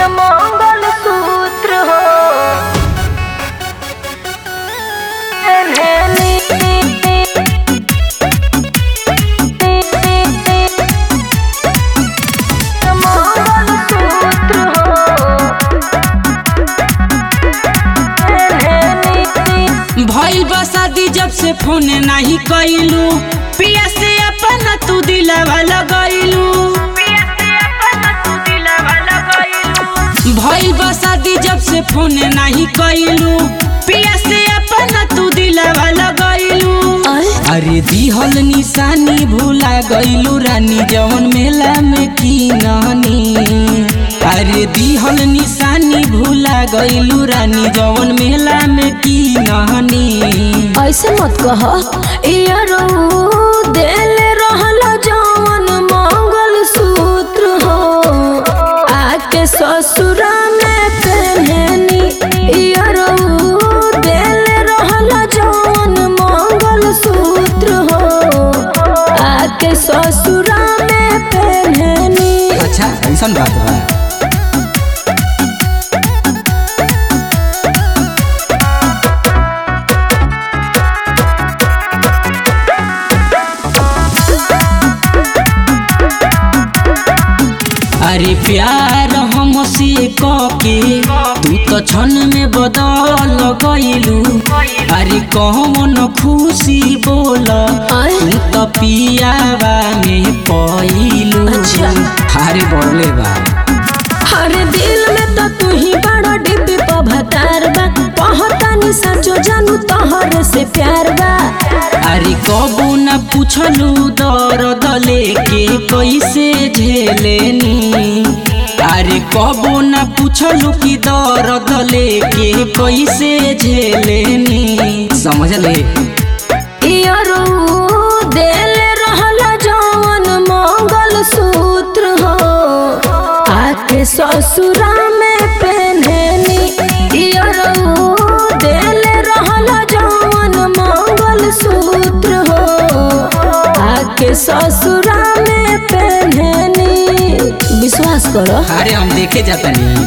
मंगल सूत्र हो भइल बा शादी जब से फोन नहीं कइलू, पिया से अपना तू दिलवा लगइलू। भइल बा शादी जब से फोन नहीं कइलू, पिया से अपना तू दिलवा लगइलू। अरे दिहल निशानी भूला गइलू रानी जवन मेला में की नानी। अरे दिहल निशानी भूला गइलू रानी जवन मेला में की नानी। ऐसे मत कह यारो दिल रहल जवन मंगल सूत्र हो आके ससुरा में पहननी। यारो दिल रहल जवन मंगल सूत्र हो आके ससुरा में पहननी। अच्छा ऐसा बात बा। अरे प्यार हमसे कके तू तो क्षण में बदल गइलू। अरे कौन खुशी बोल तू तो पियावा में पइलू। अरे बोले बा अरे दिल में तो तू ही बड़ा डिब्बी पभतार बा कहतानी सचो जानू तोहर से प्यार बा। अरे कबू न पूछलू दर्द लेके कैसे झेलेनी। अरे कबू न पूछलू कि दर्द लेके कैसे झेलेनी। समझ ले यारो दिल रहल जवन मंगल सूत्र हो आके ससुरा में पहननी। यारो दिल रहल जवन मंगल सूत्र हो आके ससुरा में पहननी। विश्वास करो। अरे हम देखे जाता नहीं।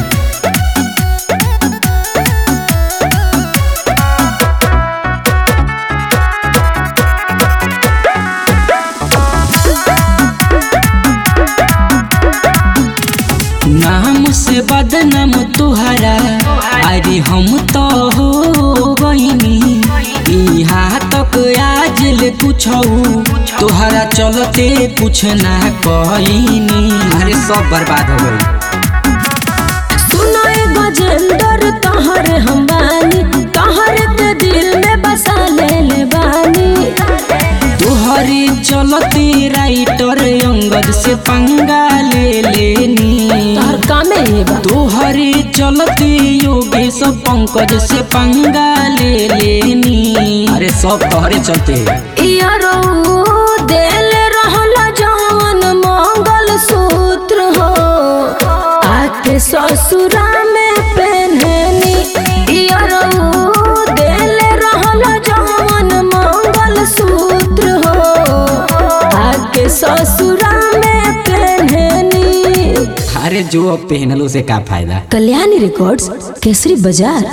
नाम से बदनाम तुहरा अरे हम तो हो गईनी। यहाँ तक आज ले पूछू तुहरा चलते कुछ ना कईनी। अरे सब बर्बाद हो गई। सुनो गजेंद्र तोहरे हम बानी तोहरे के दिल में बसा ले बानी। तुहरे चलते राइटर अंगद से पंगा ले लेनी। तोहर कामे है बा। तुहरे चलते योगेश पंकज से पंगा ले लेनी। अरे सब तोहरे चलते। यारो दिल रहल जवन मंगल सूत्र हो आके ससुरा में पहननी। यारो दिल रहल जवन मंगल सूत्र हो आके ससुरा में पहननी। अरे जो पहनलो से का फायदा। कल्याणी रिकॉर्ड्स केसरी बाजार।